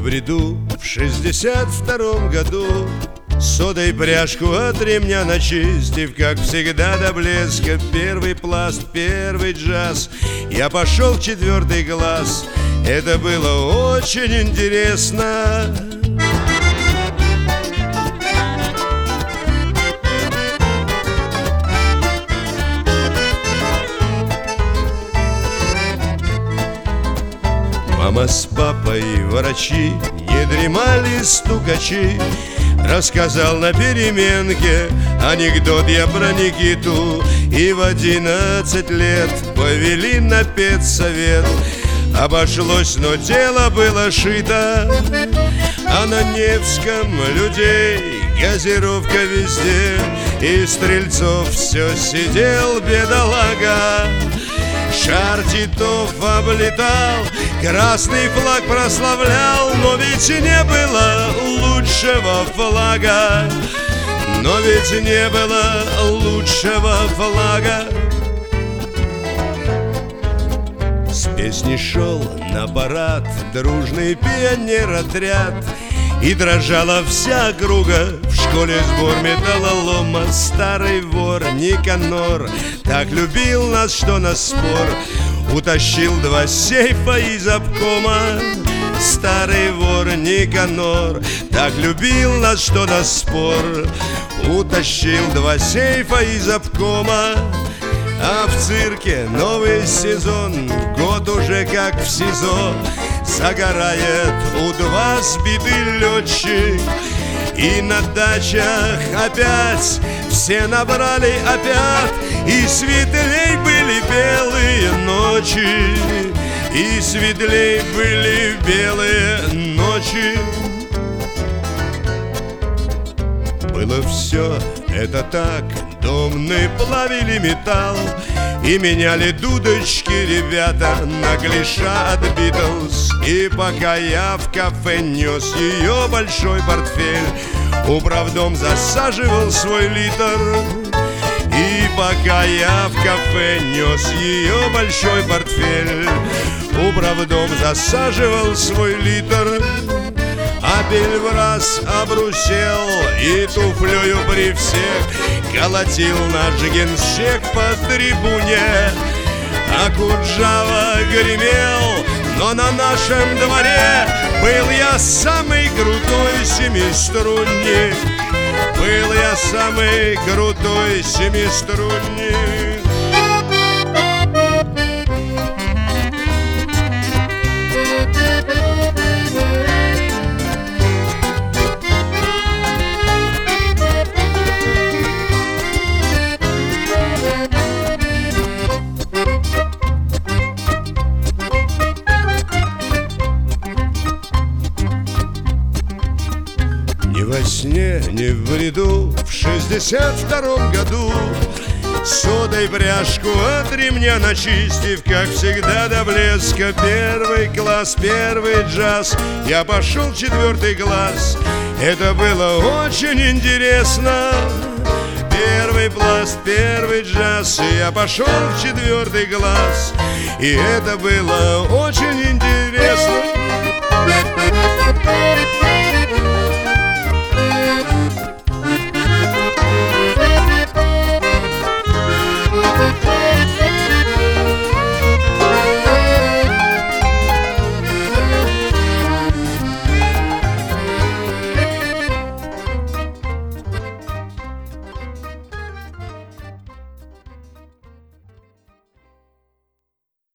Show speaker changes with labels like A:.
A: бреду в 62-м году, содой пряжку от ремня начистив, как всегда до блеска, первый пласт, первый джаз, я пошел в 4 класс. Это было очень интересно. Мама с папой врачи, не дремали стукачи. Рассказал на переменке анекдот я про Никиту. И в 11 лет повели на педсовет. Обошлось, но тело было шито, а на Невском людей газировка везде. И Стрельцов все сидел, бедолага. Шар Титов облетал, красный флаг прославлял. Но ведь не было лучшего флага, но ведь не было лучшего флага. С песней шел на парад дружный пионер-отряд, и дрожала вся округа. В школе сбор металлолома. Старый вор Никанор так любил нас, что на спор утащил 2 сейфа из обкома. Старый вор Никанор так любил нас, что на спор утащил 2 сейфа из обкома. А в цирке новый сезон, год уже как в СИЗО. Загорает У-2 сбитый летчик, и на дачах опять все набрали опять. И светлей были белые ночи, и светлей были белые ночи. Было все это так, домны плавили металл и меняли дудочки ребята на клиша от Битлз. И пока я в кафе нес ее большой портфель, управдом засаживал свой литр. И пока я в кафе нес ее большой портфель, управдом засаживал свой литр. Апель в раз обрусел и туфлею при всех колотил наш генсек по трибуне. А Куджава гремел, но на нашем дворе был я самый крутой семиструнник. Был я самый крутой семиструнник. Ни во сне, ни в бреду в 62-м году, содой пряжку от ремня начистив, как всегда до блеска, первый класс, первый джаз, я пошел в 4 класс. Это было очень интересно. Первый пласт, первый джаз, я пошел в 4 класс. И это было очень интересно.